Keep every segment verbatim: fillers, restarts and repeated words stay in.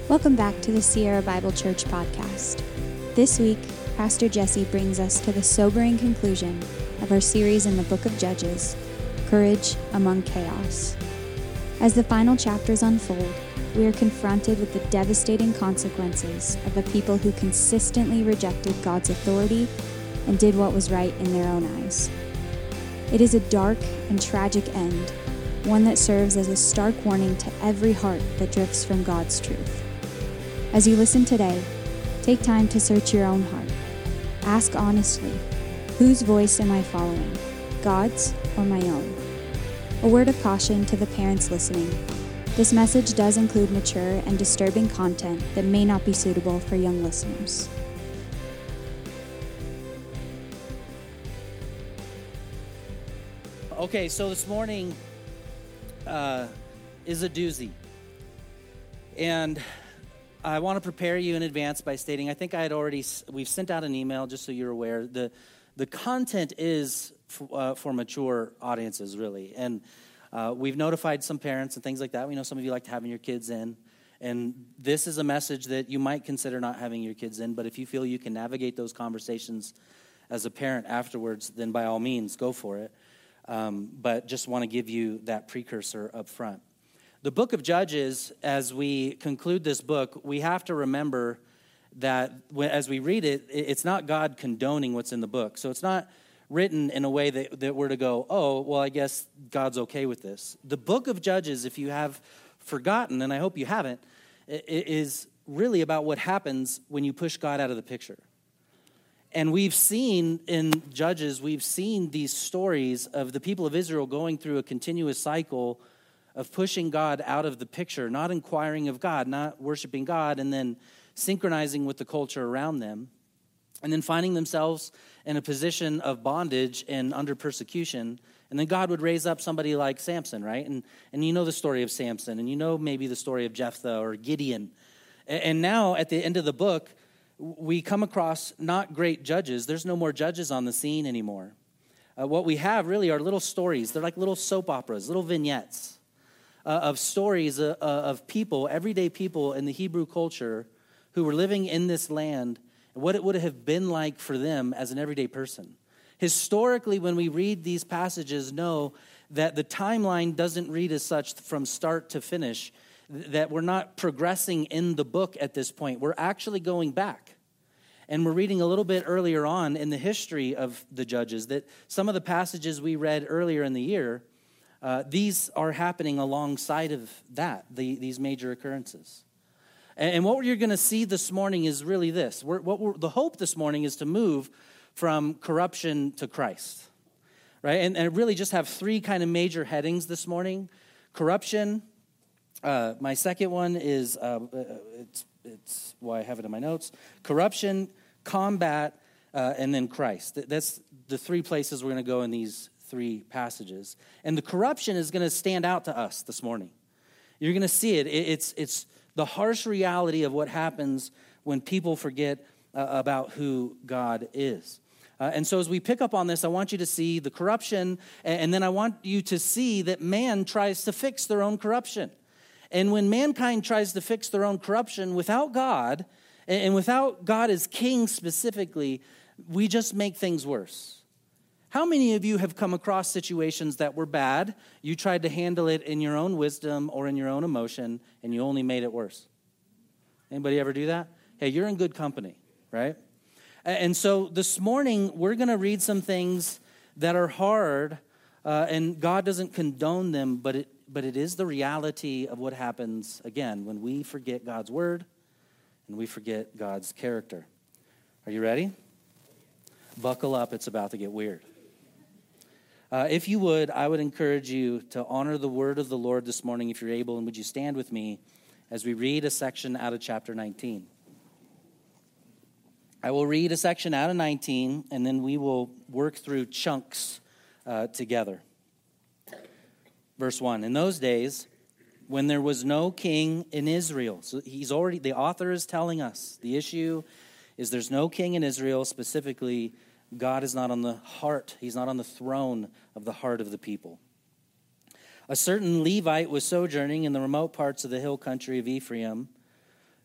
Welcome back to the Sierra Bible Church podcast. This week, Pastor Jesse brings us to the sobering conclusion of our series in the book of Judges, Courage Among Chaos. As the final chapters unfold, we are confronted with the devastating consequences of a people who consistently rejected God's authority and did what was right in their own eyes. It is a dark and tragic end, one that serves as a stark warning to every heart that drifts from God's truth. As you listen today, take time to search your own heart. Ask honestly, whose voice am I following, God's or my own? A word of caution to the parents listening. This message does include mature and disturbing content that may not be suitable for young listeners. Okay, so this morning uh, is a doozy. And I want to prepare you in advance by stating, I think I had already, we've sent out an email just so you're aware. The the content is f- uh, for mature audiences, really. And uh, we've notified some parents and things like that. We know some of you like having your kids in. And this is a message that you might consider not having your kids in. But if you feel you can navigate those conversations as a parent afterwards, then by all means, go for it. Um, but just want to give you that precursor up front. The book of Judges, as we conclude this book, we have to remember that as we read it, it's not God condoning what's in the book. So it's not written in a way that, that we're to go, oh, well, I guess God's okay with this. The book of Judges, if you have forgotten, and I hope you haven't, is really about what happens when you push God out of the picture. And we've seen in Judges, we've seen these stories of the people of Israel going through a continuous cycle of pushing God out of the picture, not inquiring of God, not worshiping God, and then synchronizing with the culture around them, and then finding themselves in a position of bondage and under persecution. And then God would raise up somebody like Samson, right? And and you know the story of Samson, and you know maybe the story of Jephthah or Gideon. And now at the end of the book, we come across not great judges. There's no more judges on the scene anymore. Uh, what we have really are little stories. They're like little soap operas, little vignettes. Uh, of stories uh, uh, of people, everyday people in the Hebrew culture who were living in this land, and what it would have been like for them as an everyday person. Historically, when we read these passages, know that the timeline doesn't read as such from start to finish, that we're not progressing in the book at this point. We're actually going back. And we're reading a little bit earlier on in the history of the Judges, that some of the passages we read earlier in the year, Uh, these are happening alongside of that, the, these major occurrences. And, and what you're going to see this morning is really this. We're, what we're, the hope this morning is to move from corruption to Christ, right? And, and really just have three kind of major headings this morning. Corruption. Uh, my second one is, uh, it's, it's why I have it in my notes. Corruption, combat, uh, and then Christ. That's the three places we're going to go in these three passages. And the corruption is going to stand out to us this morning. You're going to see it. It's it's the harsh reality of what happens when people forget uh, about who God is. Uh, and so as we pick up on this, I want you to see the corruption, and then I want you to see that man tries to fix their own corruption. And when mankind tries to fix their own corruption without God, and without God as king specifically, we just make things worse. How many of you have come across situations that were bad, you tried to handle it in your own wisdom or in your own emotion, and you only made it worse? Anybody ever do that? Hey, you're in good company, right? And so this morning, we're going to read some things that are hard, uh, and God doesn't condone them, but it, but it is the reality of what happens, again, when we forget God's word and we forget God's character. Are you ready? Buckle up, it's about to get weird. Uh, if you would, I would encourage you to honor the word of the Lord this morning if you're able, and would you stand with me as we read a section out of chapter nineteen. I will read a section out of nineteen, and then we will work through chunks uh, together. Verse one, in those days, when there was no king in Israel, so he's already, the author is telling us, the issue is there's no king in Israel, specifically God is not on the heart. He's not on the throne of the heart of the people. A certain Levite was sojourning in the remote parts of the hill country of Ephraim,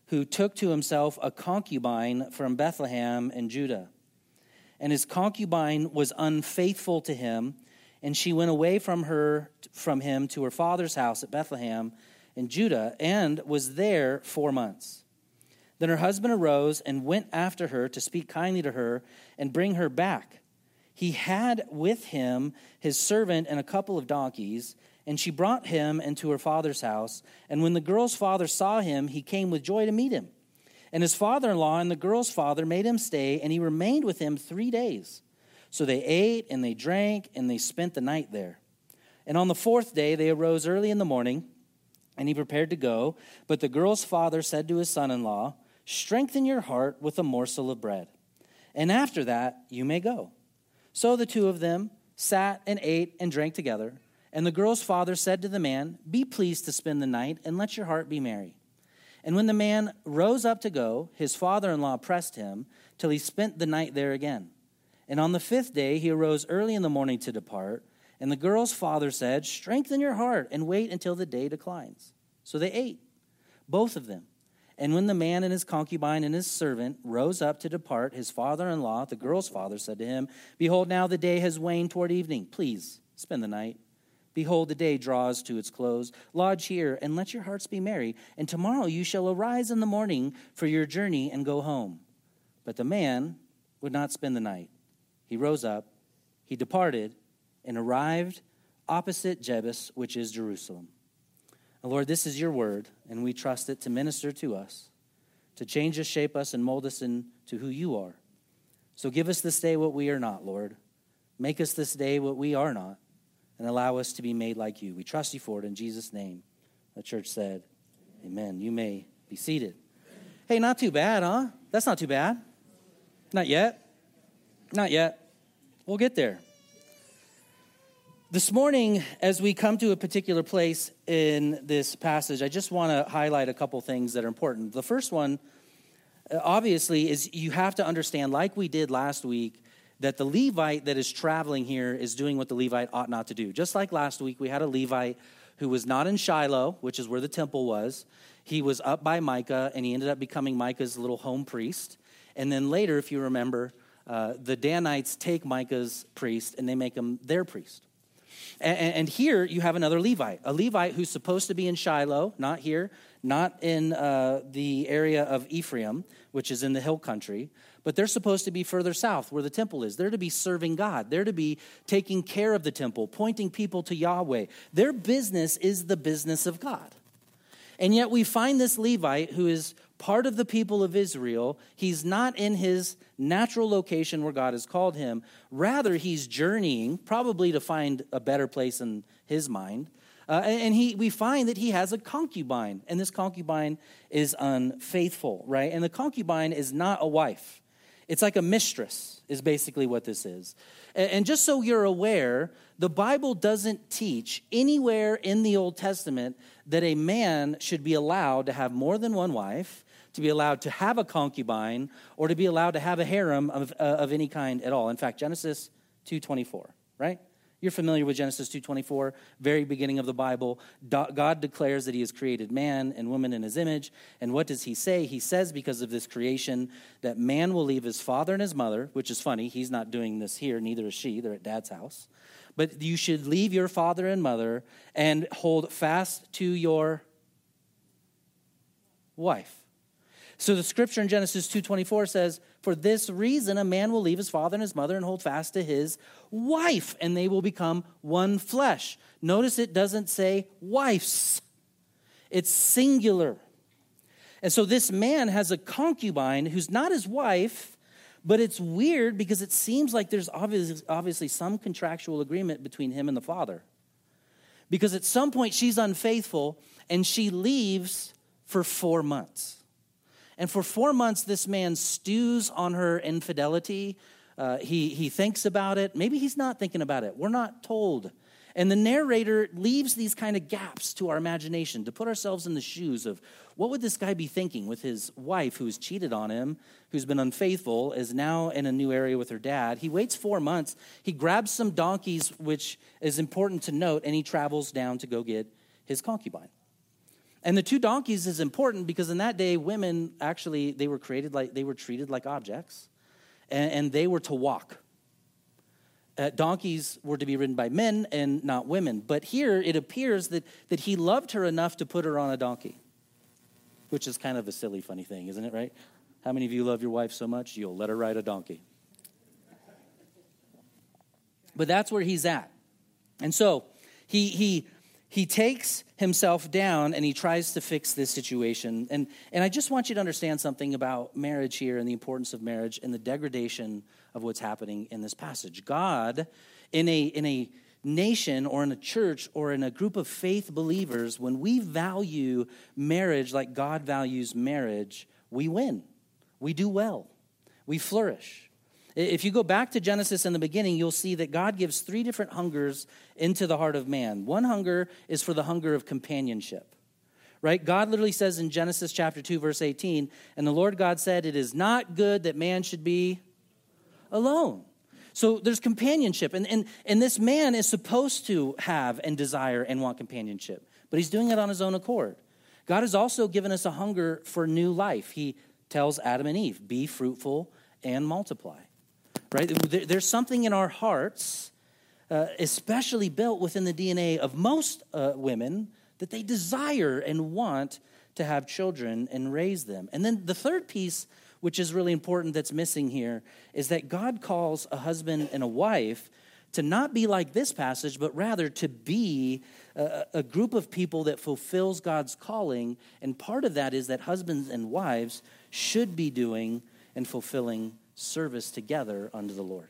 who took to himself a concubine from Bethlehem in Judah. And his concubine was unfaithful to him, and she went away from her from him to her father's house at Bethlehem in Judah, and was there four months. Then her husband arose and went after her to speak kindly to her and bring her back. He had with him his servant and a couple of donkeys, and she brought him into her father's house. And when the girl's father saw him, he came with joy to meet him. And his father-in-law and the girl's father made him stay, and he remained with him three days. So they ate and they drank, and they spent the night there. And on the fourth day they arose early in the morning, and he prepared to go. But the girl's father said to his son-in-law, "Strengthen your heart with a morsel of bread, and after that you may go." So the two of them sat and ate and drank together. And the girl's father said to the man, "Be pleased to spend the night, and let your heart be merry." And when the man rose up to go, his father-in-law pressed him till he spent the night there again. And on the fifth day he arose early in the morning to depart. And the girl's father said, "Strengthen your heart and wait until the day declines." So they ate, both of them. And when the man and his concubine and his servant rose up to depart, his father-in-law, the girl's father, said to him, "Behold, now the day has waned toward evening. Please spend the night. Behold, the day draws to its close. Lodge here, and let your hearts be merry. And tomorrow you shall arise in the morning for your journey and go home." But the man would not spend the night. He rose up, he departed, and arrived opposite Jebus, which is Jerusalem. Now, Lord, this is your word, and we trust it to minister to us, to change us, shape us, and mold us into who you are. So give us this day what we are not, Lord. Make us this day what we are not, and allow us to be made like you. We trust you for it in Jesus' name. The church said, amen. You may be seated. Hey, not too bad, huh? That's not too bad. Not yet. Not yet. We'll get there. This morning, as we come to a particular place in this passage, I just want to highlight a couple things that are important. The first one, obviously, is you have to understand, like we did last week, that the Levite that is traveling here is doing what the Levite ought not to do. Just like last week, we had a Levite who was not in Shiloh, which is where the temple was. He was up by Micah, and he ended up becoming Micah's little home priest. And then later, if you remember, uh, the Danites take Micah's priest, and they make him their priest. And, and here you have another Levite, a Levite who's supposed to be in Shiloh, not here, not in uh, the area of Ephraim, which is in the hill country, but they're supposed to be further south where the temple is. They're to be serving God. They're to be taking care of the temple, pointing people to Yahweh. Their business is the business of God. And yet we find this Levite who is part of the people of Israel. He's not in his natural location where God has called him. Rather, he's journeying, probably to find a better place in his mind. Uh, and he, we find that he has a concubine, and this concubine is unfaithful, right? And the concubine is not a wife. It's like a mistress is basically what this is. And, and just so you're aware, the Bible doesn't teach anywhere in the Old Testament that a man should be allowed to have more than one wife, to be allowed to have a concubine, or to be allowed to have a harem of, uh, of any kind at all. In fact, Genesis two twenty-four, right? You're familiar with Genesis two twenty-four, very beginning of the Bible. God declares that he has created man and woman in his image. And what does he say? He says because of this creation that man will leave his father and his mother, which is funny. He's not doing this here, neither is she. They're at dad's house. But you should leave your father and mother and hold fast to your wife. So the scripture in Genesis two twenty-four says, "For this reason a man will leave his father and his mother and hold fast to his wife, and they will become one flesh." Notice it doesn't say wives. It's singular. And so this man has a concubine who's not his wife, but it's weird because it seems like there's obviously, obviously some contractual agreement between him and the father. Because at some point she's unfaithful and she leaves for four months. And for four months, this man stews on her infidelity. Uh, he, he thinks about it. Maybe he's not thinking about it. We're not told. And the narrator leaves these kind of gaps to our imagination to put ourselves in the shoes of what would this guy be thinking with his wife who's cheated on him, who's been unfaithful, is now in a new area with her dad. He waits four months. He grabs some donkeys, which is important to note, and he travels down to go get his concubine. And the two donkeys is important because in that day, women actually, they were created like, they were treated like objects, and, and they were to walk. Uh, donkeys were to be ridden by men and not women. But here it appears that, that he loved her enough to put her on a donkey, which is kind of a silly, funny thing, isn't it, right? How many of you love your wife so much you'll let her ride a donkey? But that's where he's at. And so he he he takes himself down and he tries to fix this situation. And, and I just want you to understand something about marriage here and the importance of marriage and the degradation of what's happening in this passage. God, in a in a nation or in a church or in a group of faith believers, when we value marriage like God values marriage, we win. We do well. We flourish. If you go back to Genesis in the beginning, you'll see that God gives three different hungers into the heart of man. One hunger is for the hunger of companionship, right? God literally says in Genesis chapter two, verse eighteen, and the Lord God said, it is not good that man should be alone. So there's companionship, and, and, and this man is supposed to have and desire and want companionship, but he's doing it on his own accord. God has also given us a hunger for new life. He tells Adam and Eve, be fruitful and multiply. Right? There's something in our hearts, uh, especially built within the D N A of most uh, women, that they desire and want to have children and raise them. And then the third piece, which is really important that's missing here, is that God calls a husband and a wife to not be like this passage, but rather to be a, a group of people that fulfills God's calling. And part of that is that husbands and wives should be doing and fulfilling service together unto the Lord.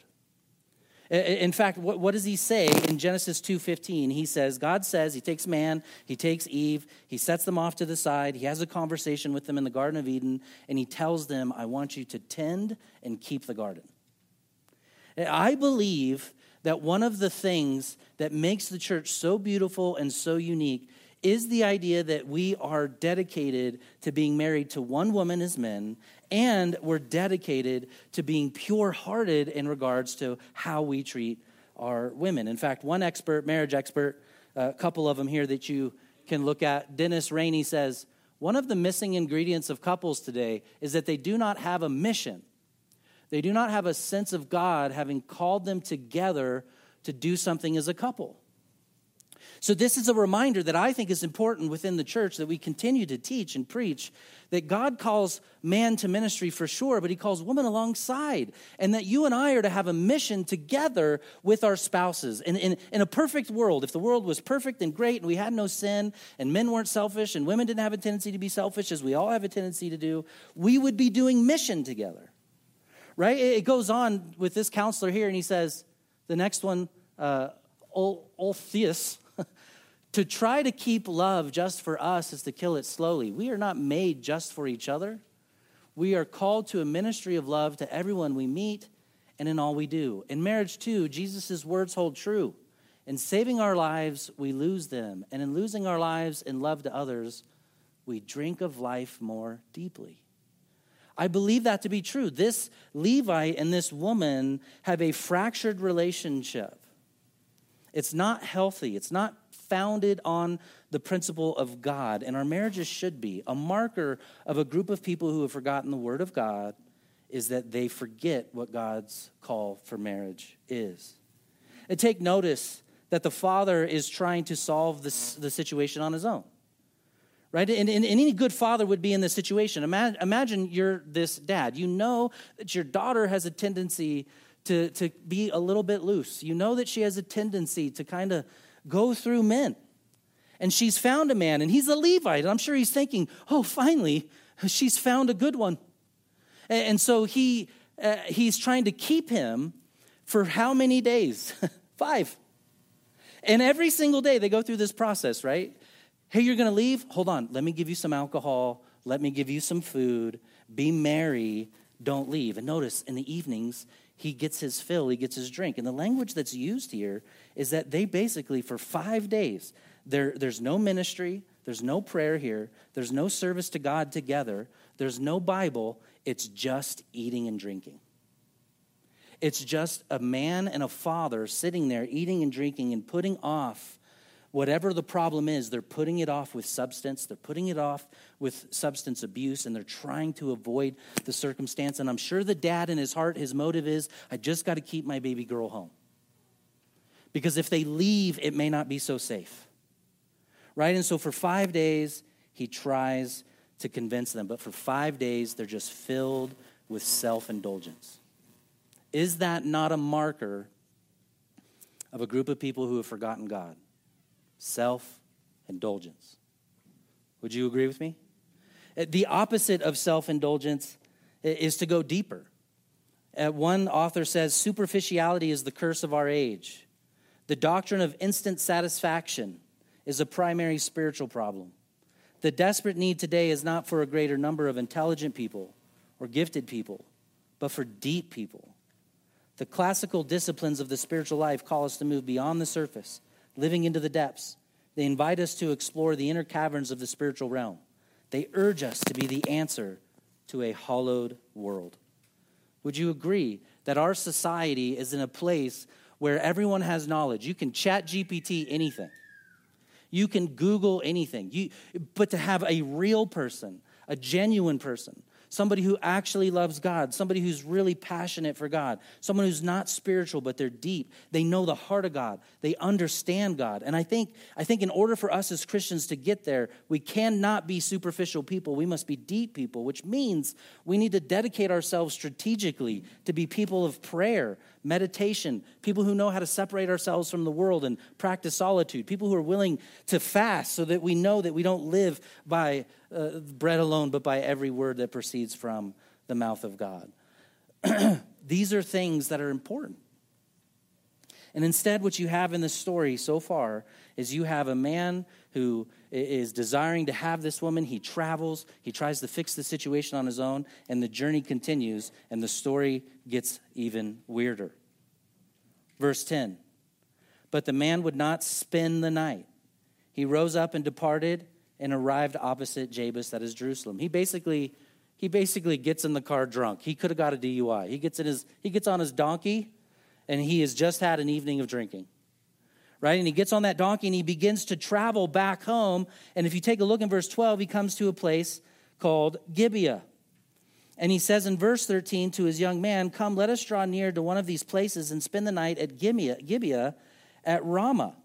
In fact, what, what does he say in Genesis two fifteen? He says, God says, he takes man, he takes Eve, he sets them off to the side, he has a conversation with them in the Garden of Eden, and he tells them, I want you to tend and keep the garden. I believe that one of the things that makes the church so beautiful and so unique is the idea that we are dedicated to being married to one woman as men, and we're dedicated to being pure-hearted in regards to how we treat our women. In fact, one expert, marriage expert, a couple of them here that you can look at, Dennis Rainey says, one of the missing ingredients of couples today is that they do not have a mission. They do not have a sense of God having called them together to do something as a couple. So this is a reminder that I think is important within the church, that we continue to teach and preach that God calls man to ministry for sure, but he calls woman alongside, and that you and I are to have a mission together with our spouses. And in, in a perfect world, if the world was perfect and great and we had no sin and men weren't selfish and women didn't have a tendency to be selfish as we all have a tendency to do, we would be doing mission together, right? It goes on with this counselor here, and he says, the next one, uh, Ulfius, to try to keep love just for us is to kill it slowly. We are not made just for each other. We are called to a ministry of love to everyone we meet and in all we do. In marriage, too, Jesus' words hold true. In saving our lives, we lose them. And in losing our lives in love to others, we drink of life more deeply. I believe that to be true. This Levite and this woman have a fractured relationship. It's not healthy. It's not founded on the principle of God, and our marriages should be. A marker of a group of people who have forgotten the word of God is that they forget what God's call for marriage is. And take notice that the father is trying to solve this, the situation on his own, right? And, and, and any good father would be in this situation. Imagine, imagine you're this dad. You know that your daughter has a tendency to, to be a little bit loose. You know that she has a tendency to kind of go through men. And she's found a man, and he's a Levite. And I'm sure he's thinking, oh, finally, she's found a good one. And, and so he uh, he's trying to keep him for how many days? Five. And every single day they go through this process, right? Hey, you're going to leave? Hold on. Let me give you some alcohol. Let me give you some food. Be merry. Don't leave. And notice, in the evenings, he gets his fill, he gets his drink. And the language that's used here is that they basically, for five days, there, there's no ministry, there's no prayer here, there's no service to God together, there's no Bible, it's just eating and drinking. It's just a man and a father sitting there eating and drinking and putting off whatever the problem is, they're putting it off with substance. They're putting it off with substance abuse, and they're trying to avoid the circumstance. And I'm sure the dad in his heart, his motive is, I just got to keep my baby girl home. Because if they leave, it may not be so safe. Right? And so for five days, he tries to convince them. But for five days, they're just filled with self-indulgence. Is that not a marker of a group of people who have forgotten God? Self-indulgence. Would you agree with me? The opposite of self-indulgence is to go deeper. One author says, superficiality is the curse of our age. The doctrine of instant satisfaction is a primary spiritual problem. The desperate need today is not for a greater number of intelligent people or gifted people, but for deep people. The classical disciplines of the spiritual life call us to move beyond the surface, living into the depths. They invite us to explore the inner caverns of the spiritual realm. They urge us to be the answer to a hollowed world. Would you agree that our society is in a place where everyone has knowledge? You can chat G P T anything. You can Google anything. You, but to have a real person, a genuine person, somebody who actually loves God, somebody who's really passionate for God, someone who's not spiritual, but they're deep. They know the heart of God. They understand God. And I think, I think in order for us as Christians to get there, we cannot be superficial people. We must be deep people, which means we need to dedicate ourselves strategically to be people of prayer, meditation, people who know how to separate ourselves from the world and practice solitude, people who are willing to fast so that we know that we don't live by uh, bread alone, but by every word that proceeds from the mouth of God. These are things that are important. And instead, what you have in the story so far is you have a man who is desiring to have this woman. He travels. He tries to fix the situation on his own, and the journey continues, and the story gets even weirder. Verse ten, but the man would not spend the night. He rose up and departed and arrived opposite Jabus, that is Jerusalem. He basically, he basically gets in the car drunk. He could have got a D U I. He gets in his, he gets on his donkey, and he has just had an evening of drinking. Right? And he gets on that donkey and he begins to travel back home. And if you take a look in verse twelve, he comes to a place called Gibeah. And he says in verse thirteen to his young man, come, let us draw near to one of these places and spend the night at Gibeah, Gibeah at Ramah.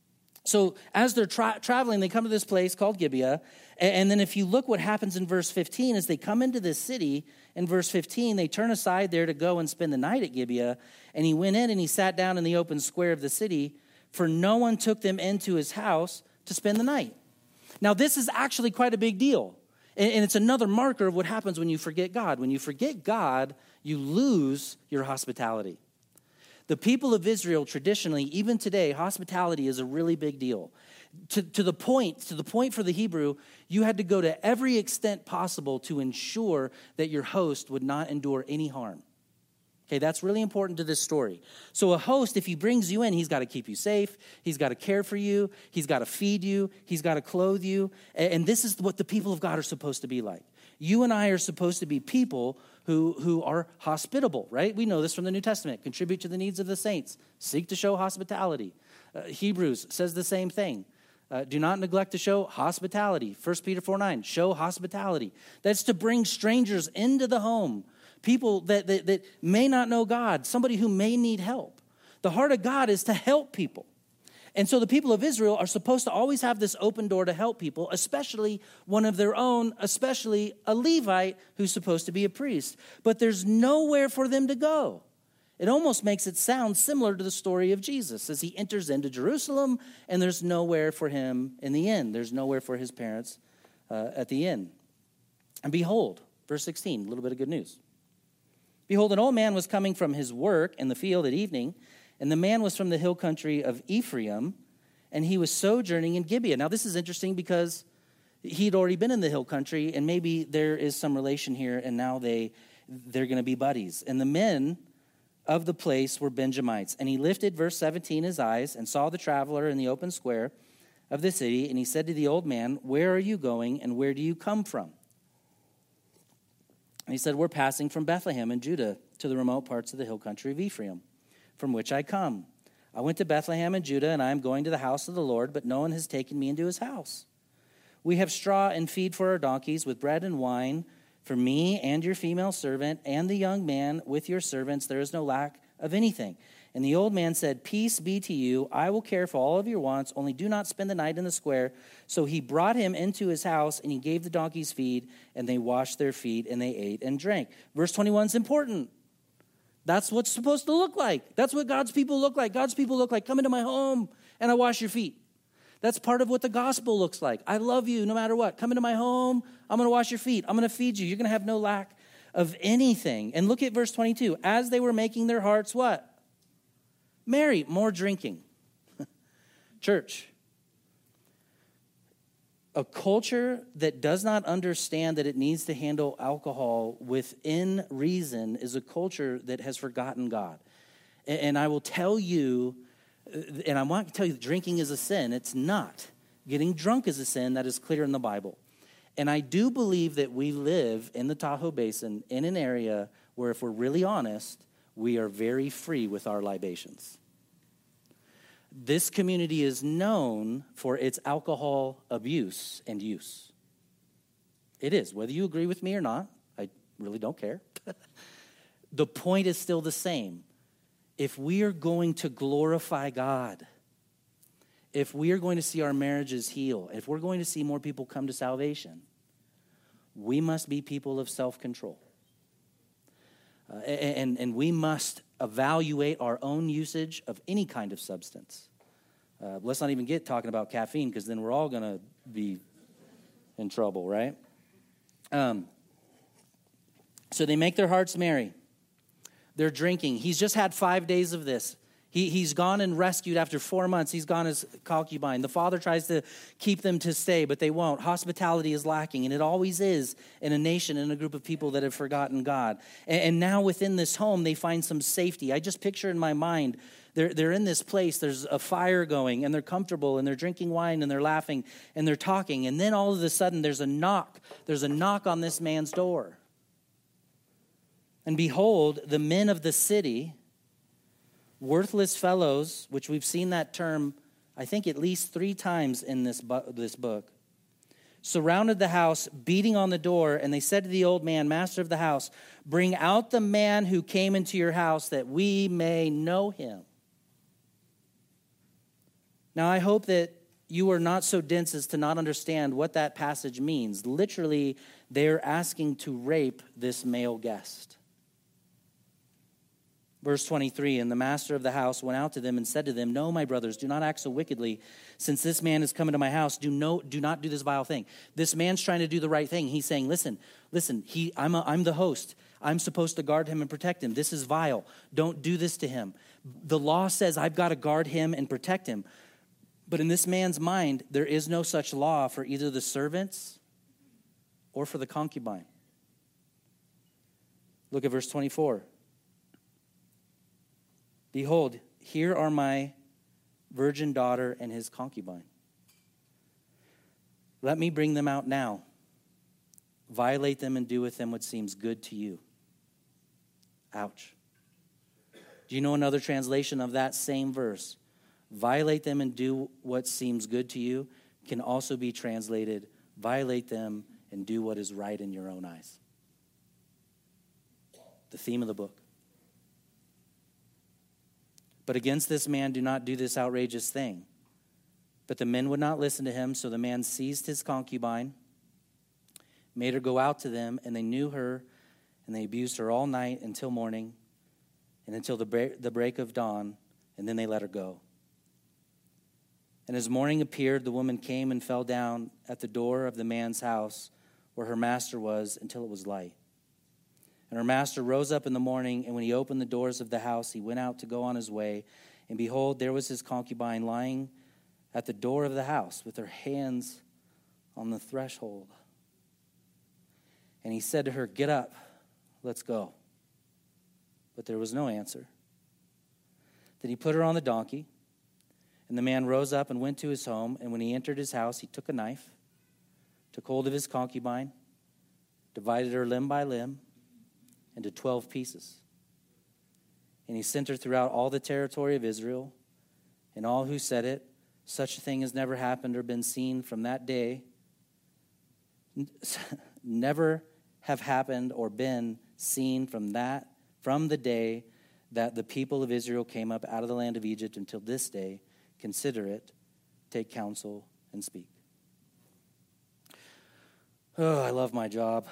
So as they're tra- traveling, they come to this place called Gibeah. And, and then if you look what happens in verse fifteen, as they come into this city, in verse fifteen, they turn aside there to go and spend the night at Gibeah. And he went in and he sat down in the open square of the city, for no one took them into his house to spend the night. Now, this is actually quite a big deal. And, and it's another marker of what happens when you forget God. When you forget God, you lose your hospitality. The people of Israel, traditionally, even today, hospitality is a really big deal. To, to the point, to the point for the Hebrew, you had to go to every extent possible to ensure that your host would not endure any harm. Okay, that's really important to this story. So a host, if he brings you in, he's got to keep you safe. He's got to care for you. He's got to feed you. He's got to clothe you. And this is what the people of God are supposed to be like. You and I are supposed to be people who, who are hospitable, right? We know this from the New Testament. Contribute to the needs of the saints. Seek to show hospitality. Uh, Hebrews says the same thing. Uh, do not neglect to show hospitality. First Peter four nine, show hospitality. That's to bring strangers into the home. People that, that, that may not know God, somebody who may need help. The heart of God is to help people. And so the people of Israel are supposed to always have this open door to help people, especially one of their own, especially a Levite who's supposed to be a priest. But there's nowhere for them to go. It almost makes it sound similar to the story of Jesus as he enters into Jerusalem, and there's nowhere for him in the inn. There's nowhere for his parents uh, at the inn. And behold, verse sixteen, a little bit of good news. Behold, an old man was coming from his work in the field at evening, and the man was from the hill country of Ephraim, and he was sojourning in Gibeah. Now, this is interesting because he'd already been in the hill country, and maybe there is some relation here, and now they, they're going to be buddies. And the men of the place were Benjamites. And he lifted, verse seventeen, his eyes, and saw the traveler in the open square of the city, and he said to the old man, where are you going, and where do you come from? And he said, we're passing from Bethlehem in Judah to the remote parts of the hill country of Ephraim, from which I come. I went to Bethlehem in Judah, and I am going to the house of the Lord, but no one has taken me into his house. We have straw and feed for our donkeys, with bread and wine for me and your female servant and the young man with your servants. There is no lack of anything." And the old man said, "Peace be to you. I will care for all of your wants, only do not spend the night in the square." So he brought him into his house, and he gave the donkeys feed, and they washed their feet, and they ate and drank. Verse twenty-one is important. That's what's supposed to look like. That's what God's people look like. God's people look like, "Come into my home, and I wash your feet." That's part of what the gospel looks like. I love you no matter what. Come into my home. I'm going to wash your feet. I'm going to feed you. You're going to have no lack of anything. And look at verse twenty-two. As they were making their hearts what? Merry, more drinking. Church, a culture that does not understand that it needs to handle alcohol within reason is a culture that has forgotten God. And I will tell you, and I want to tell you that drinking is a sin. It's not. Getting drunk is a sin. That is clear in the Bible. And I do believe that we live in the Tahoe Basin in an area where, if we're really honest, we are very free with our libations. This community is known for its alcohol abuse and use. It is, whether you agree with me or not. I really don't care. The point is still the same. If we are going to glorify God, if we are going to see our marriages heal, if we're going to see more people come to salvation, we must be people of self-control. Uh, and, and we must evaluate our own usage of any kind of substance. Uh, let's not even get talking about caffeine, because then we're all going to be in trouble, right? Um, so they make their hearts merry. They're drinking. He's just had five days of this. He, he's gone and rescued after four months. He's gone as concubine. The father tries to keep them to stay, but they won't. Hospitality is lacking, and it always is in a nation, in a group of people that have forgotten God. And, and now within this home, they find some safety. I just picture in my mind, they're, they're in this place, there's a fire going, and they're comfortable, and they're drinking wine, and they're laughing, and they're talking. And then all of a sudden, there's a knock. There's a knock on this man's door. And behold, the men of the city, worthless fellows, which we've seen that term, I think, at least three times in this, bu- this book, surrounded the house, beating on the door, and they said to the old man, master of the house, "Bring out the man who came into your house, that we may know him." Now, I hope that you are not so dense as to not understand what that passage means. Literally, they're asking to rape this male guest. Verse twenty-three, and the master of the house went out to them and said to them, "No, my brothers, do not act so wickedly. Since this man has come into my house, do no, do not do this vile thing." This man's trying to do the right thing. He's saying, listen, listen, he, I'm, a, I'm the host. I'm supposed to guard him and protect him. This is vile. Don't do this to him. The law says I've got to guard him and protect him. But in this man's mind, there is no such law for either the servants or for the concubine. Look at verse twenty-four. "Behold, here are my virgin daughter and his concubine. Let me bring them out now. Violate them and do with them what seems good to you." Ouch. Do you know another translation of that same verse? Violate them and do what seems good to you can also be translated, violate them and do what is right in your own eyes. The theme of the book. "But against this man do not do this outrageous thing." But the men would not listen to him, so the man seized his concubine, made her go out to them, and they knew her, and they abused her all night until morning, and until the break, the break of dawn, and then they let her go. And as morning appeared, the woman came and fell down at the door of the man's house where her master was until it was light. And her master rose up in the morning, and when he opened the doors of the house, he went out to go on his way. And behold, there was his concubine lying at the door of the house with her hands on the threshold. And he said to her, "Get up, let's go." But there was no answer. Then he put her on the donkey, and the man rose up and went to his home. And when he entered his house, he took a knife, took hold of his concubine, divided her limb by limb into twelve pieces. And he sent her throughout all the territory of Israel, and all who said it, such a thing has never happened or been seen from that day, never have happened or been seen from that, from the day that the people of Israel came up out of the land of Egypt until this day. Consider it, take counsel, and speak. Oh, I love my job.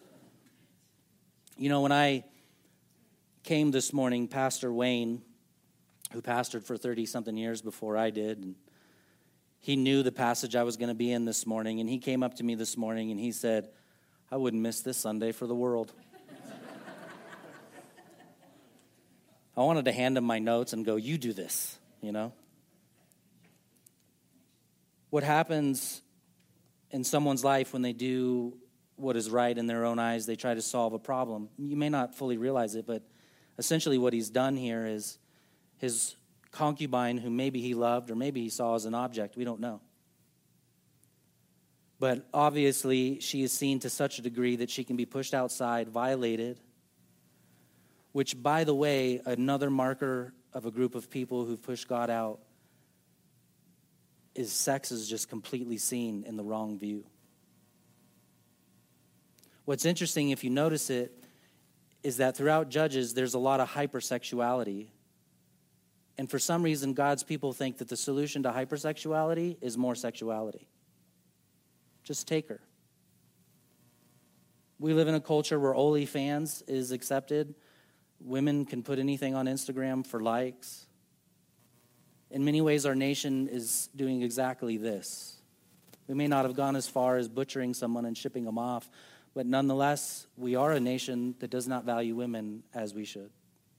You know, when I came this morning, Pastor Wayne, who pastored for thirty-something years before I did, and he knew the passage I was going to be in this morning, and he came up to me this morning and he said, I wouldn't miss this Sunday for the world. I wanted to hand him my notes and go, you do this, you know. What happens in someone's life when they do what is right in their own eyes, they try to solve a problem. You may not fully realize it, but essentially what he's done here is his concubine, who maybe he loved or maybe he saw as an object, we don't know. But obviously she is seen to such a degree that she can be pushed outside, violated, which, by the way, another marker of a group of people who push God out is sex is just completely seen in the wrong view. What's interesting, if you notice it, is that throughout Judges, there's a lot of hypersexuality. And for some reason, God's people think that the solution to hypersexuality is more sexuality. Just take her. We live in a culture where OnlyFans is accepted. Women can put anything on Instagram for likes. In many ways, our nation is doing exactly this. We may not have gone as far as butchering someone and shipping them off, but nonetheless, we are a nation that does not value women as we should.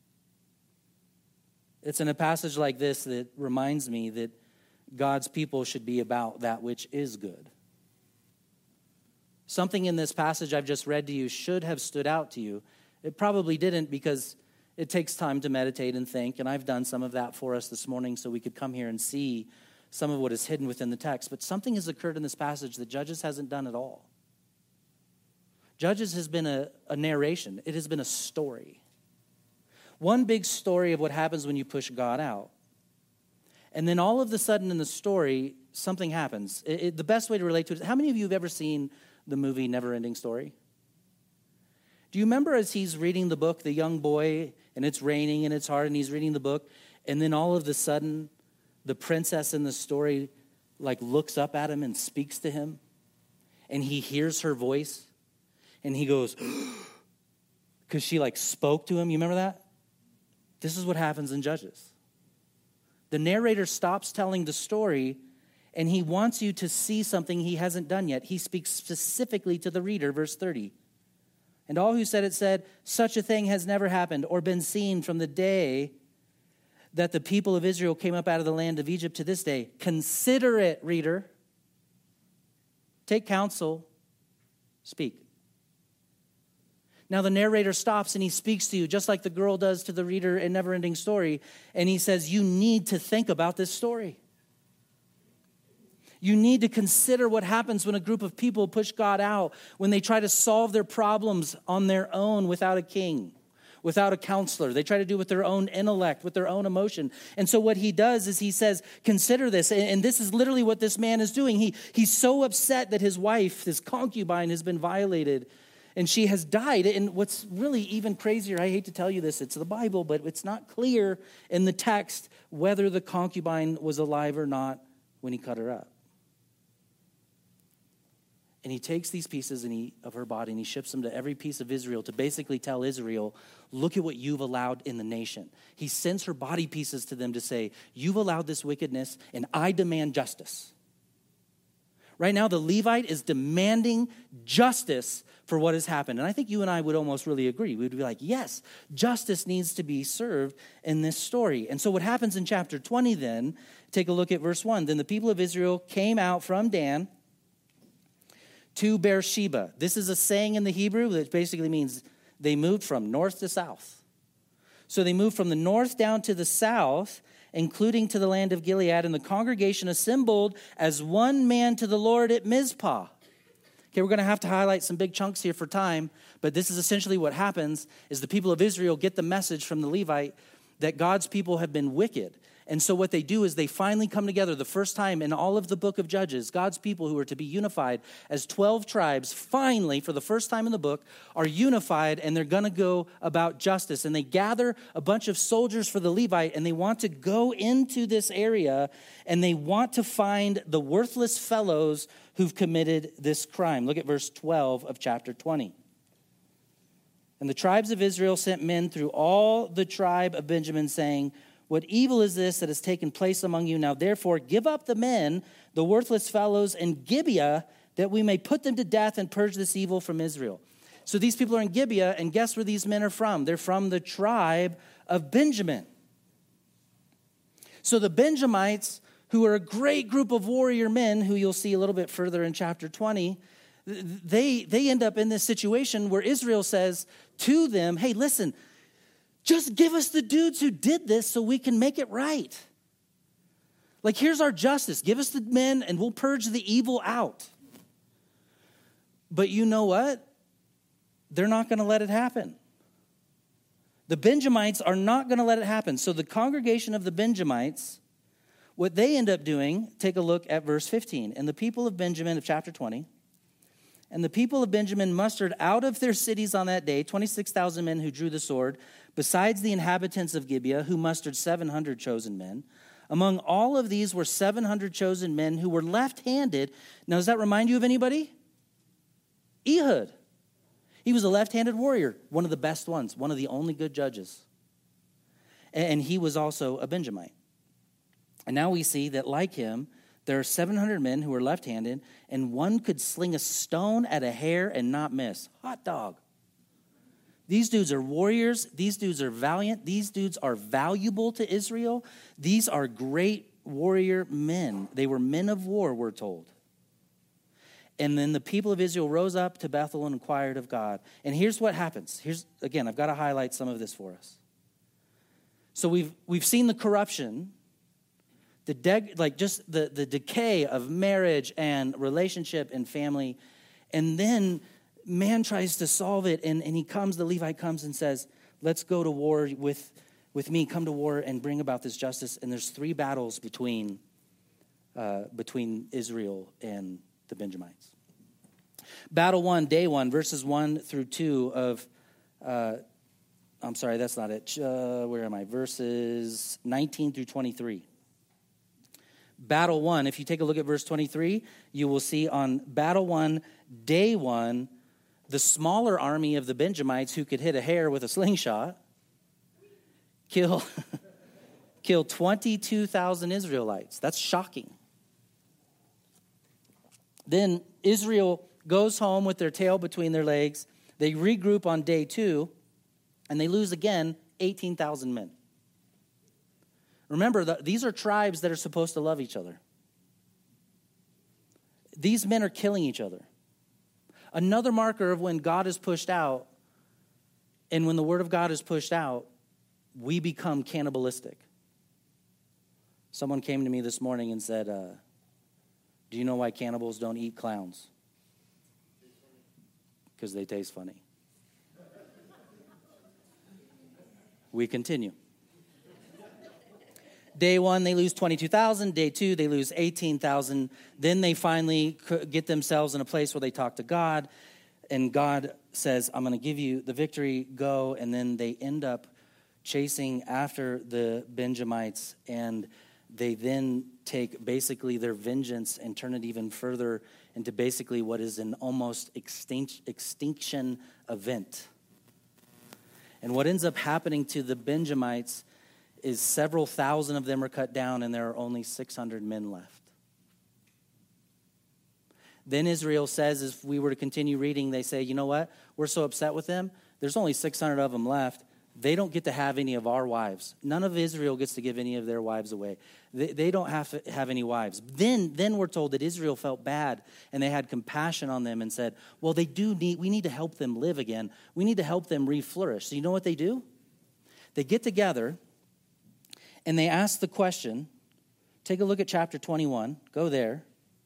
It's in a passage like this that reminds me that God's people should be about that which is good. Something in this passage I've just read to you should have stood out to you. It probably didn't, because it takes time to meditate and think, and I've done some of that for us this morning so we could come here and see some of what is hidden within the text. But something has occurred in this passage that Judges hasn't done at all. Judges has been a, a narration. It has been a story. One big story of what happens when you push God out. And then all of a sudden in the story, something happens. It, it, the best way to relate to it is, how many of you have ever seen the movie Never-Ending Story? Do you remember as he's reading the book, the young boy, and it's raining and it's hard, and he's reading the book, and then all of a sudden, the princess in the story like looks up at him and speaks to him, and he hears her voice, and he goes, because she like spoke to him. You remember that? This is what happens in Judges. The narrator stops telling the story, and he wants you to see something he hasn't done yet. He speaks specifically to the reader, verse thirty. And all who said it said, such a thing has never happened or been seen from the day that the people of Israel came up out of the land of Egypt to this day. Consider it, reader. Take counsel. Speak. Now the narrator stops and he speaks to you just like the girl does to the reader in Never-Ending Story. And he says, you need to think about this story. You need to consider what happens when a group of people push God out, when they try to solve their problems on their own without a king, without a counselor. They try to do it with their own intellect, with their own emotion. And so what he does is he says, consider this. And this is literally what this man is doing. He, he's so upset that his wife, his concubine, has been violated and she has died. And what's really even crazier, I hate to tell you this, it's the Bible, but it's not clear in the text whether the concubine was alive or not when he cut her up. And he takes these pieces and he, of her body and he ships them to every piece of Israel to basically tell Israel, look at what you've allowed in the nation. He sends her body pieces to them to say, you've allowed this wickedness and I demand justice. Right now, the Levite is demanding justice for what has happened. And I think you and I would almost really agree. We would be like, yes, justice needs to be served in this story. And so what happens in chapter twenty then, take a look at verse one. Then the people of Israel came out from Dan to Beersheba. This is a saying in the Hebrew that basically means they moved from north to south. So they moved from the north down to the south, including to the land of Gilead, and the congregation assembled as one man to the Lord at Mizpah. Okay, we're going to have to highlight some big chunks here for time, but this is essentially what happens is the people of Israel get the message from the Levite that God's people have been wicked. And so what they do is they finally come together the first time in all of the book of Judges. God's people who are to be unified as twelve tribes, finally, for the first time in the book, are unified, and they're going to go about justice. And they gather a bunch of soldiers for the Levite, and they want to go into this area, and they want to find the worthless fellows who've committed this crime. Look at verse twelve of chapter twenty. And the tribes of Israel sent men through all the tribe of Benjamin, saying, what evil is this that has taken place among you? Now, therefore, give up the men, the worthless fellows in Gibeah, that we may put them to death and purge this evil from Israel. So these people are in Gibeah, and guess where these men are from? They're from the tribe of Benjamin. So the Benjamites, who are a great group of warrior men, who you'll see a little bit further in chapter twenty, they, they end up in this situation where Israel says to them, hey, listen, just give us the dudes who did this so we can make it right. Like, here's our justice. Give us the men and we'll purge the evil out. But you know what? They're not going to let it happen. The Benjamites are not going to let it happen. So the congregation of the Benjamites, what they end up doing, take a look at verse fifteen. And the people of Benjamin of chapter twenty, and the people of Benjamin mustered out of their cities on that day twenty-six thousand men who drew the sword, besides the inhabitants of Gibeah, who mustered seven hundred chosen men. Among all of these were seven hundred chosen men who were left-handed. Now, does that remind you of anybody? Ehud. He was a left-handed warrior, one of the best ones, one of the only good judges. And he was also a Benjamite. And now we see that, like him, there are seven hundred men who are left-handed, and one could sling a stone at a hair and not miss. Hot dog. These dudes are warriors. These dudes are valiant. These dudes are valuable to Israel. These are great warrior men. They were men of war, we're told. And then the people of Israel rose up to Bethel and inquired of God. And here's what happens. Here's, again, I've got to highlight some of this for us. So we've we've seen the corruption, the de- like just the, the decay of marriage and relationship and family. And then man tries to solve it, and, and he comes, the Levite comes and says, let's go to war with, with me, come to war and bring about this justice. And there's three battles between, uh, between Israel and the Benjamites. Battle one, day one, verses one through two of, uh, I'm sorry, that's not it. Uh, where am I? Verses nineteen through twenty-three. Battle one, if you take a look at verse twenty-three, you will see on battle one, day one, the smaller army of the Benjamites who could hit a hare with a slingshot kill, kill twenty-two thousand Israelites. That's shocking. Then Israel goes home with their tail between their legs. They regroup on day two, and they lose again eighteen thousand men. Remember, the, these are tribes that are supposed to love each other. These men are killing each other. Another marker of when God is pushed out, and when the word of God is pushed out, we become cannibalistic. Someone came to me this morning and said, uh, do you know why cannibals don't eat clowns? Because they taste funny. We continue. Day one, they lose twenty-two thousand. Day two, they lose eighteen thousand. Then they finally get themselves in a place where they talk to God. And God says, I'm going to give you the victory, go. And then they end up chasing after the Benjamites. And they then take basically their vengeance and turn it even further into basically what is an almost extinct, extinction event. And what ends up happening to the Benjamites is several thousand of them are cut down, and there are only six hundred men left. Then Israel says, if we were to continue reading, they say, you know what? We're so upset with them. There's only six hundred of them left. They don't get to have any of our wives. None of Israel gets to give any of their wives away. They, they don't have to have any wives. Then, then we're told that Israel felt bad, and they had compassion on them and said, well, they do need, we need to help them live again. We need to help them re-flourish. So you know what they do? They get together, and they ask the question. Take a look at chapter twenty-one. Go there.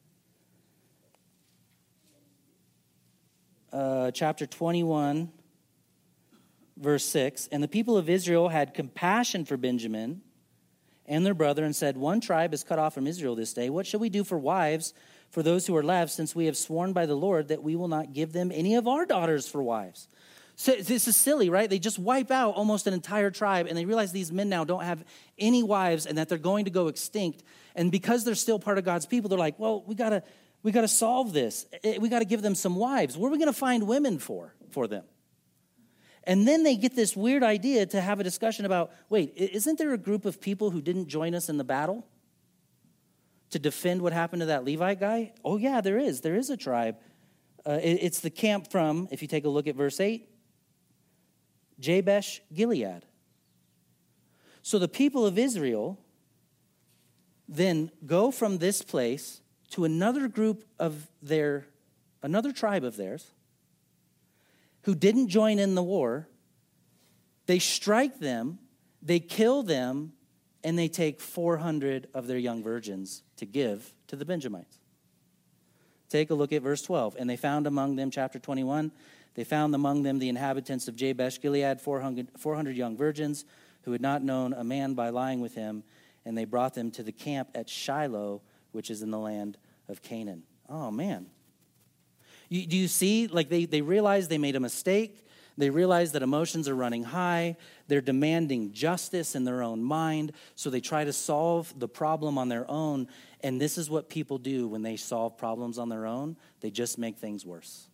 Uh, chapter twenty-one, verse six. And the people of Israel had compassion for Benjamin and their brother and said, one tribe is cut off from Israel this day. What shall we do for wives for those who are left, since we have sworn by the Lord that we will not give them any of our daughters for wives? So this is silly, right? They just wipe out almost an entire tribe, and they realize these men now don't have any wives and that they're going to go extinct. And because they're still part of God's people, they're like, well, we got to we got to solve this. We got to give them some wives. Where are we going to find women for, for them? And then they get this weird idea to have a discussion about, wait, isn't there a group of people who didn't join us in the battle to defend what happened to that Levite guy? Oh, yeah, there is. There is a tribe. Uh, it, it's the camp from, if you take a look at verse eight, Jabesh Gilead. So the people of Israel then go from this place to another group of their, another tribe of theirs, who didn't join in the war. They strike them, they kill them, and they take four hundred of their young virgins to give to the Benjamites. Take a look at verse twelve. And they found among them, chapter twenty-one, they found among them the inhabitants of Jabesh Gilead, four hundred young virgins who had not known a man by lying with him, and they brought them to the camp at Shiloh, which is in the land of Canaan. Oh, man. You, do you see, like they, they realize they made a mistake. They realize that emotions are running high. They're demanding justice in their own mind. So they try to solve the problem on their own. And this is what people do when they solve problems on their own. They just make things worse.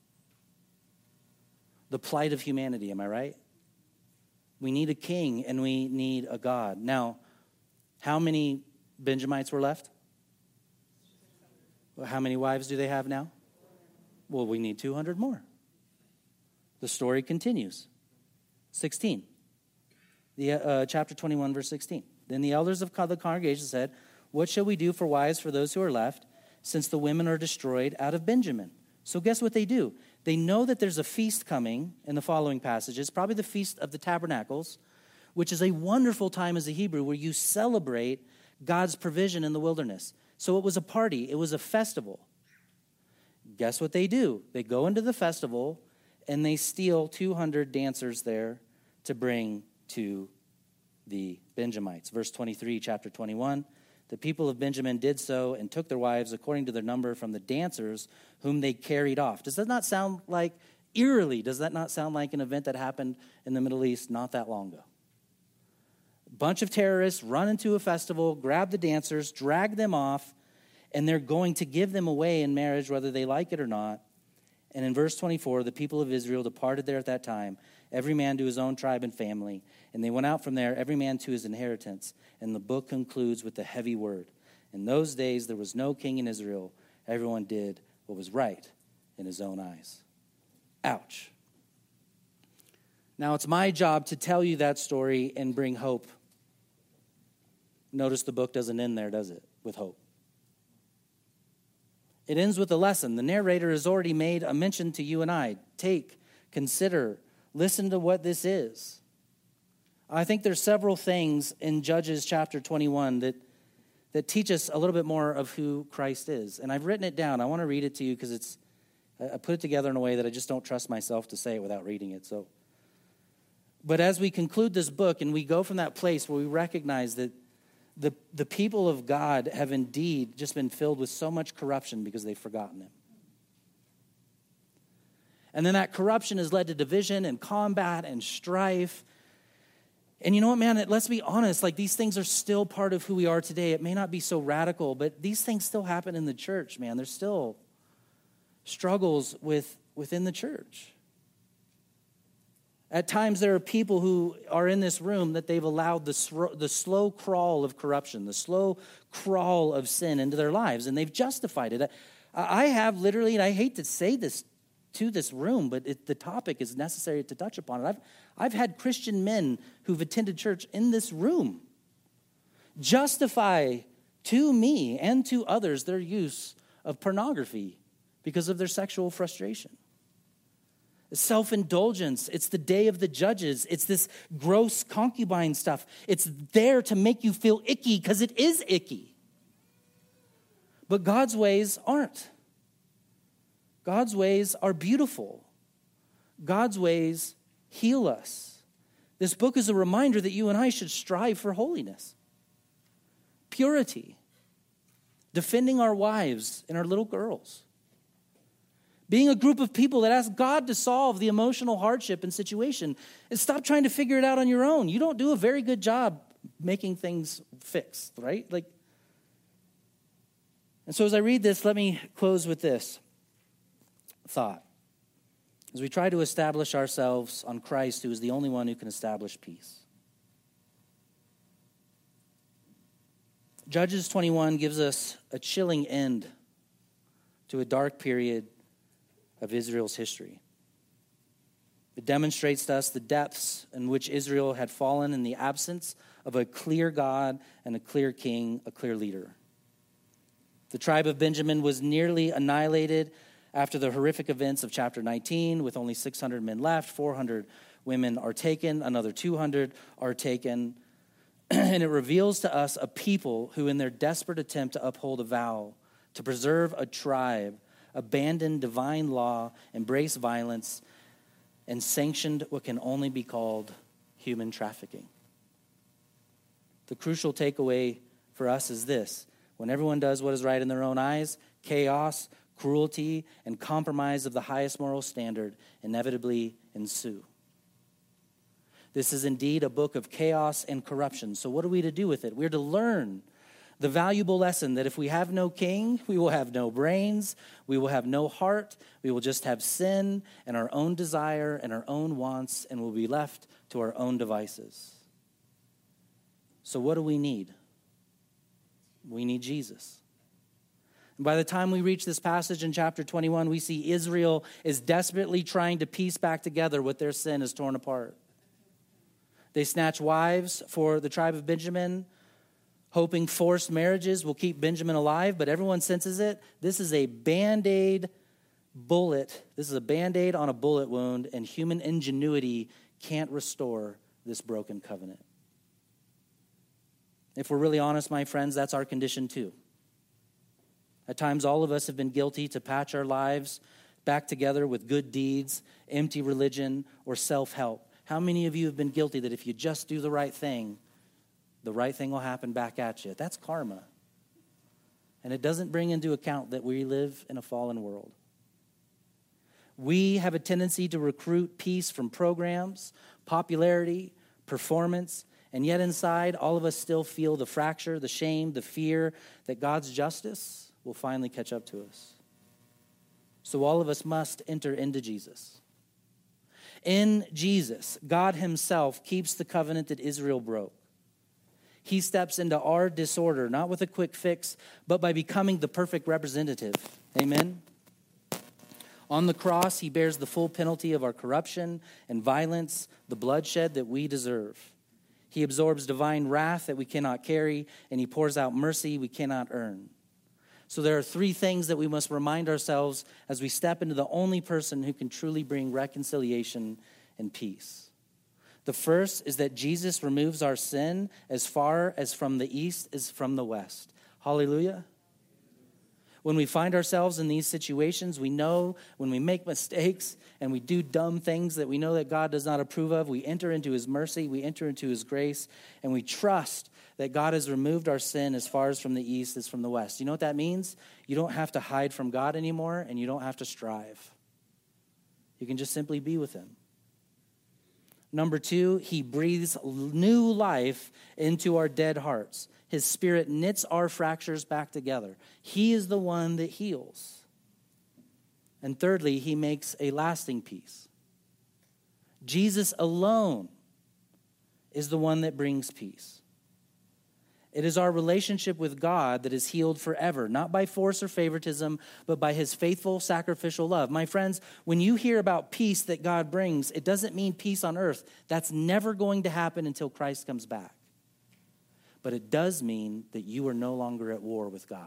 The plight of humanity, am I right? We need a king and we need a God. Now, how many Benjamites were left? How many wives do they have now? Well, we need two hundred more. The story continues. sixteen. The uh, chapter twenty-one, verse sixteen. Then the elders of the congregation said, what shall we do for wives for those who are left, since the women are destroyed out of Benjamin? So guess what they do? They know that there's a feast coming in the following passages, probably the Feast of the Tabernacles, which is a wonderful time as a Hebrew where you celebrate God's provision in the wilderness. So it was a party. It was a festival. Guess what they do? They go into the festival and they steal two hundred dancers there to bring to the Benjamites. Verse twenty-three, chapter twenty-one. The people of Benjamin did so and took their wives according to their number from the dancers whom they carried off. Does that not sound like, eerily, does that not sound like an event that happened in the Middle East not that long ago? A bunch of terrorists run into a festival, grab the dancers, drag them off, and they're going to give them away in marriage whether they like it or not. And in verse twenty-four, the people of Israel departed there at that time, every man to his own tribe and family. And they went out from there, every man to his inheritance. And the book concludes with the heavy word. In those days there was no king in Israel. Everyone did what was right in his own eyes. Ouch. Now it's my job to tell you that story and bring hope. Notice the book doesn't end there, does it? With hope. It ends with a lesson. The narrator has already made a mention to you and I. Take, consider, listen to what this is. I think there's several things in Judges chapter twenty-one that, that teach us a little bit more of who Christ is. And I've written it down. I want to read it to you because it's I put it together in a way that I just don't trust myself to say it without reading it. So, but as we conclude this book and we go from that place where we recognize that The, the people of God have indeed just been filled with so much corruption because they've forgotten him. And then that corruption has led to division and combat and strife. And you know what, man, let's be honest, like these things are still part of who we are today. It may not be so radical, but these things still happen in the church, man. There's still struggles with within the church. At times there are people who are in this room that they've allowed the, sr- the slow crawl of corruption, the slow crawl of sin into their lives, and they've justified it. I have literally, and I hate to say this to this room, but it, the topic is necessary to touch upon it. I've, I've had Christian men who've attended church in this room justify to me and to others their use of pornography because of their sexual frustration. Self-indulgence. It's the day of the judges. It's this gross concubine stuff. It's there to make you feel icky because it is icky. But God's ways aren't. God's ways are beautiful. God's ways heal us. This book is a reminder that you and I should strive for holiness. purity, defending our wives and our little girls, being a group of people that ask God to solve the emotional hardship and situation, and stop trying to figure it out on your own. You don't do a very good job making things fixed, right? Like, and so as I read this, let me close with this thought. As we try to establish ourselves on Christ, who is the only one who can establish peace. Judges twenty-one gives us a chilling end to a dark period of Israel's history. It demonstrates to us the depths in which Israel had fallen in the absence of a clear God and a clear king, a clear leader. The tribe of Benjamin was nearly annihilated after the horrific events of chapter nineteen, with only six hundred men left. four hundred women are taken, another two hundred are taken. And it reveals to us a people who, in their desperate attempt to uphold a vow, to preserve a tribe, abandoned divine law, embraced violence, and sanctioned what can only be called human trafficking. The crucial takeaway for us is this: when everyone does what is right in their own eyes, chaos, cruelty, and compromise of the highest moral standard inevitably ensue. This is indeed a book of chaos and corruption. So what are we to do with it? We're to learn the valuable lesson that if we have no king, we will have no brains, we will have no heart, we will just have sin and our own desire and our own wants, and we'll be left to our own devices. So what do we need? We need Jesus. And by the time we reach this passage in chapter twenty-one, we see Israel is desperately trying to piece back together what their sin has torn apart. They snatch wives for the tribe of Benjamin, hoping forced marriages will keep Benjamin alive, but everyone senses it. This is a Band-Aid bullet. This is a Band-Aid on a bullet wound, and human ingenuity can't restore this broken covenant. If we're really honest, my friends, that's our condition too. At times, all of us have been guilty to patch our lives back together with good deeds, empty religion, or self-help. How many of you have been guilty that if you just do the right thing, the right thing will happen back at you? That's karma. And it doesn't bring into account that we live in a fallen world. We have a tendency to recruit peace from programs, popularity, performance, and yet inside, all of us still feel the fracture, the shame, the fear that God's justice will finally catch up to us. So all of us must enter into Jesus. In Jesus, God himself keeps the covenant that Israel broke. He steps into our disorder, not with a quick fix, but by becoming the perfect representative. Amen? On the cross, he bears the full penalty of our corruption and violence, the bloodshed that we deserve. He absorbs divine wrath that we cannot carry, and he pours out mercy we cannot earn. So there are three things that we must remind ourselves as we step into the only person who can truly bring reconciliation and peace. The first is that Jesus removes our sin as far as from the east is from the west. Hallelujah. When we find ourselves in these situations, we know when we make mistakes and we do dumb things that we know that God does not approve of, we enter into his mercy, we enter into his grace, and we trust that God has removed our sin as far as from the east as from the west. You know what that means? You don't have to hide from God anymore, and you don't have to strive. You can just simply be with him. Number two, he breathes new life into our dead hearts. His spirit knits our fractures back together. He is the one that heals. And thirdly, he makes a lasting peace. Jesus alone is the one that brings peace. It is our relationship with God that is healed forever, not by force or favoritism, but by his faithful sacrificial love. My friends, when you hear about peace that God brings, it doesn't mean peace on earth. That's never going to happen until Christ comes back. But it does mean that you are no longer at war with God.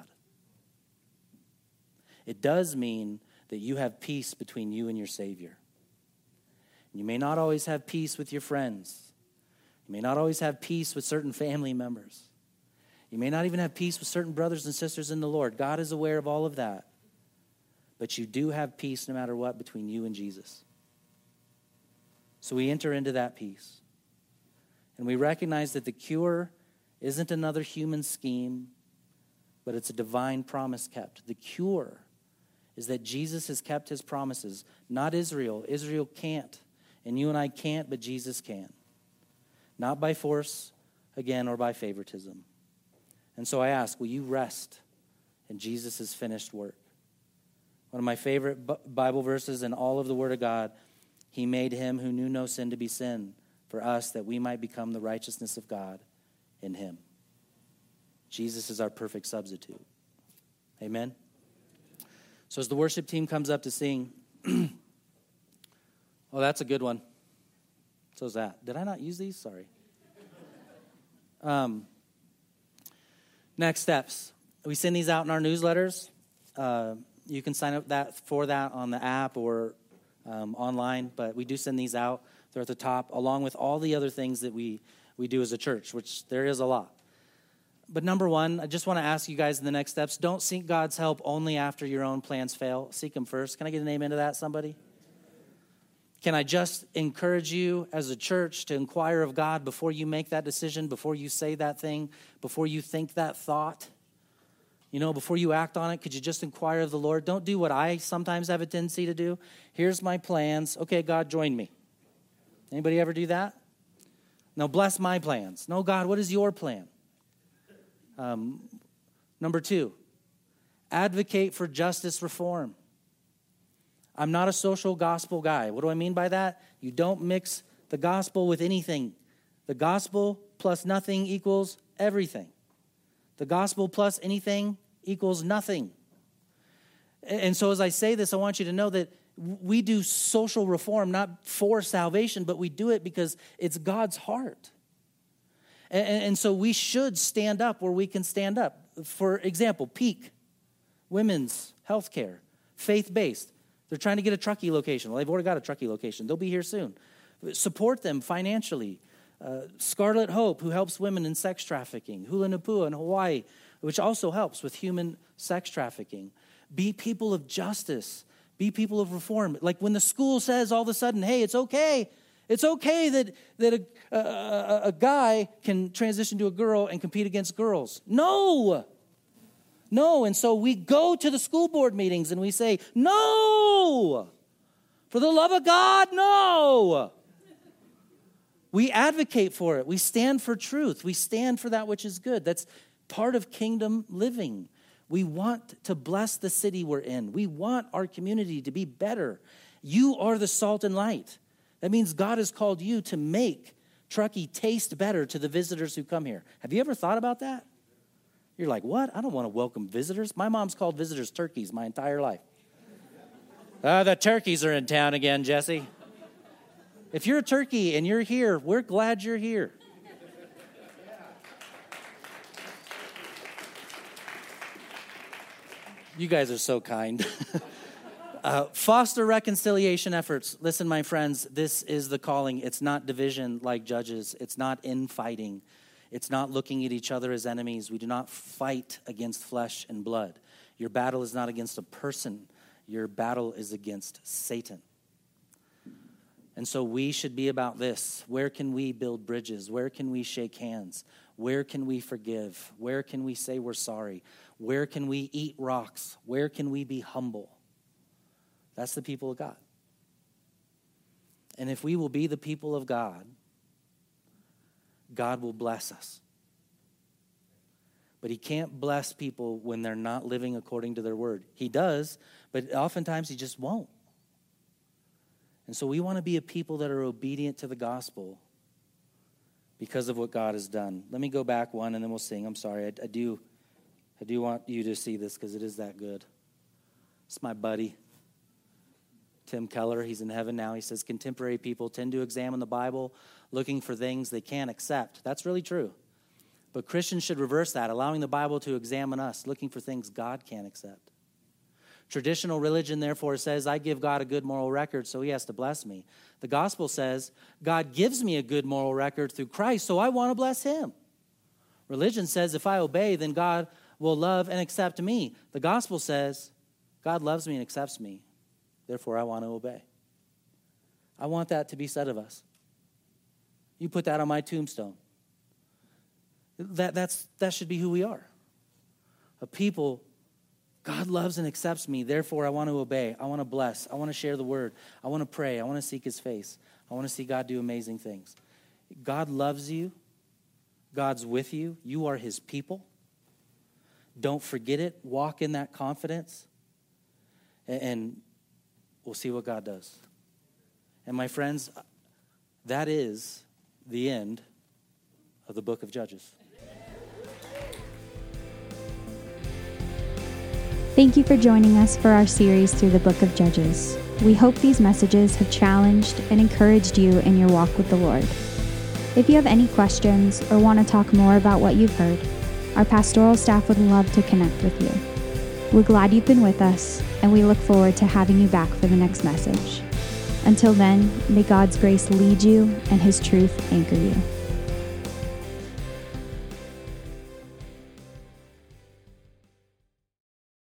It does mean that you have peace between you and your Savior. You may not always have peace with your friends. You may not always have peace with certain family members. You may not even have peace with certain brothers and sisters in the Lord. God is aware of all of that. But you do have peace no matter what between you and Jesus. So we enter into that peace. And we recognize that the cure isn't another human scheme, but it's a divine promise kept. The cure is that Jesus has kept his promises, not Israel. Israel can't, and you and I can't, but Jesus can. Not by force, again, or by favoritism. And so I ask, will you rest in Jesus' finished work? One of my favorite Bible verses in all of the Word of God, he made him who knew no sin to be sin for us, that we might become the righteousness of God in him. Jesus is our perfect substitute. Amen? So as the worship team comes up to sing, oh, that's a good one. So's that. Did I not use these? Sorry. Um, next steps. We send these out in our newsletters. Uh, you can sign up that for that on the app or um, online, but we do send these out. They're at the top, along with all the other things that we, we do as a church, which there is a lot. But number one, I just want to ask you guys in the next steps, don't seek God's help only after your own plans fail. Seek him first. Can I get an amen to that, somebody? Can I just encourage you as a church to inquire of God before you make that decision, before you say that thing, before you think that thought? You know, before you act on it, could you just inquire of the Lord? Don't do what I sometimes have a tendency to do. Here's my plans. Okay, God, join me. Anybody ever do that? No, bless my plans. No, God, what is your plan? Um, number two, advocate for justice reform. I'm not a social gospel guy. What do I mean by that? You don't mix the gospel with anything. The gospel plus nothing equals everything. The gospel plus anything equals nothing. And so as I say this, I want you to know that we do social reform not for salvation, but we do it because it's God's heart. And so we should stand up where we can stand up. For example, Peak, women's health care, faith-based. They're trying to get a Truckee location. Well, they've already got a Truckee location. They'll be here soon. Support them financially. Uh, Scarlet Hope, who helps women in sex trafficking. Hula Napua in Hawaii, which also helps with human sex trafficking. Be people of justice. Be people of reform. Like when the school says all of a sudden, hey, it's okay. It's okay that, that a, a, a guy can transition to a girl and compete against girls. No. No. And so we go to the school board meetings and we say, no. For the love of God, no. We advocate for it. We stand for truth. We stand for that which is good. That's part of kingdom living. We want to bless the city we're in. We want our community to be better. You are the salt and light. That means God has called you to make Truckee taste better to the visitors who come here. Have you ever thought about that? You're like, what? I don't want to welcome visitors. My mom's called visitors turkeys my entire life. Ah, uh, the turkeys are in town again, Jesse. If you're a turkey and you're here, we're glad you're here. You guys are so kind. uh, foster reconciliation efforts. Listen, my friends, this is the calling. It's not division like Judges. It's not infighting. It's not looking at each other as enemies. We do not fight against flesh and blood. Your battle is not against a person. Your battle is against Satan. And so we should be about this. Where can we build bridges? Where can we shake hands? Where can we forgive? Where can we say we're sorry? Where can we eat rocks? Where can we be humble? That's the people of God. And if we will be the people of God, God will bless us. But he can't bless people when they're not living according to their word. He does, but oftentimes he just won't. And so we want to be a people that are obedient to the gospel because of what God has done. Let me go back one and then we'll sing. I'm sorry. I, I do I do want you to see this because it is that good. It's my buddy, Tim Keller. He's in heaven now. He says, contemporary people tend to examine the Bible looking for things they can't accept. That's really true. But Christians should reverse that, allowing the Bible to examine us, looking for things God can't accept. Traditional religion, therefore, says, I give God a good moral record, so he has to bless me. The gospel says, God gives me a good moral record through Christ, so I want to bless him. Religion says, if I obey, then God will love and accept me. The gospel says, God loves me and accepts me, therefore I want to obey. I want that to be said of us. You put that on my tombstone. That, that's, that should be who we are. A people, God loves and accepts me, therefore I want to obey. I want to bless. I want to share the word. I want to pray. I want to seek his face. I want to see God do amazing things. God loves you. God's with you. You are his people. Don't forget it. Walk in that confidence. And, and we'll see what God does. And my friends, that is the end of the book of Judges. Thank you for joining us for our series through the book of Judges. We hope these messages have challenged and encouraged you in your walk with the Lord. If you have any questions or want to talk more about what you've heard, our pastoral staff would love to connect with you. We're glad you've been with us, and we look forward to having you back for the next message. Until then, may God's grace lead you and his truth anchor you.